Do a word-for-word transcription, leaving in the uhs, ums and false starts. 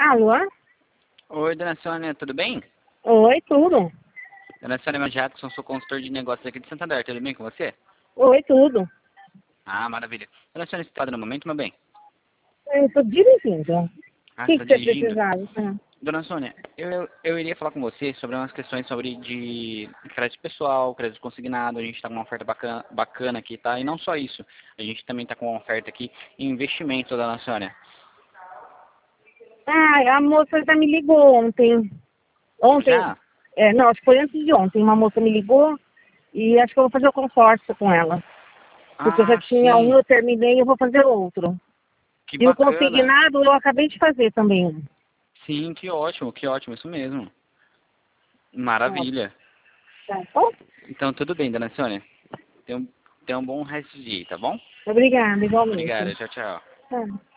Alô? Oi, dona Sônia, tudo bem? Oi, tudo. Dona Sônia, meu Jackson, sou consultor de negócios aqui de Santander, tudo bem com você? Oi, tudo. Ah, maravilha. Dona Sônia, você está no momento, meu bem? Eu estou dirigindo. O Ah, você que, está que você dirigindo? precisava? Ah. Dona Sônia, eu, eu iria falar com você sobre umas questões sobre de crédito pessoal, crédito consignado, a gente está com uma oferta bacana, bacana aqui, tá? E não só isso, a gente também está com uma oferta aqui em investimento, dona Sônia. Ah, a moça já me ligou ontem. Ontem, Já? é, não, acho que foi antes de ontem. Uma moça me ligou e acho que eu vou fazer o consórcio com ela. Porque eu já Ah, tinha um, sim, eu terminei e eu vou fazer outro. que E o bacana. consignado eu acabei de fazer também. Sim, que ótimo, que ótimo, isso mesmo. Tá, Maravilha. tá bom? Então, tudo bem, dona Sônia. Tenha um, tenha um bom resto de dia, tá bom? Obrigada, igualmente. Obrigada, tchau, tchau. Tá.